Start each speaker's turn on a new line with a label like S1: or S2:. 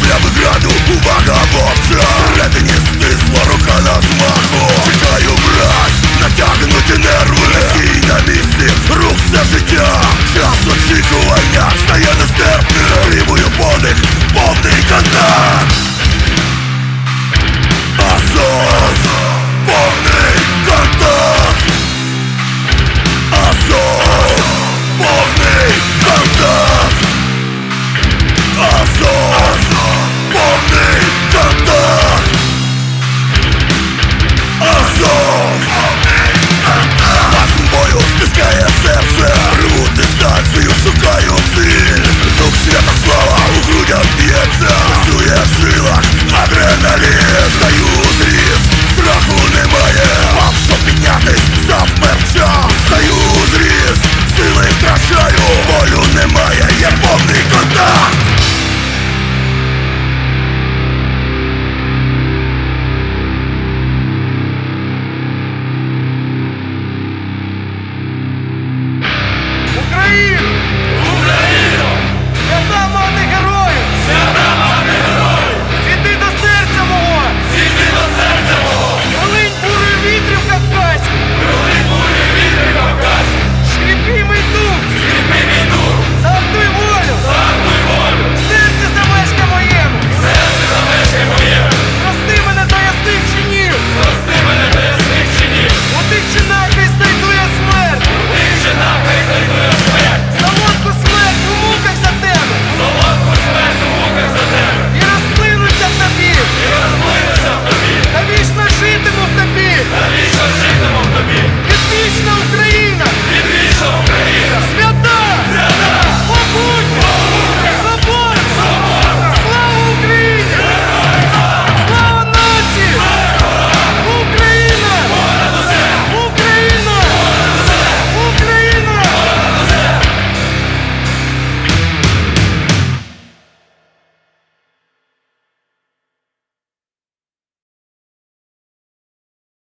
S1: Біля виграду, увага, мовча. Всередині стисла рука на змаху. Чекаю мразь, натягнуті нерви. Стій на місці, рух все життя. Час очікування стає нестерпним. Затримую подих, повний контакт. Азов, повний контакт. Азов, повний контакт. Азов, повний контакт. Азов, повний контакт. Пасм бою стискає серце. Рву дистанцію, шукаю ціль. Дух Святослава у грудях б'ється. Пульсує в жилах адреналін. Стаю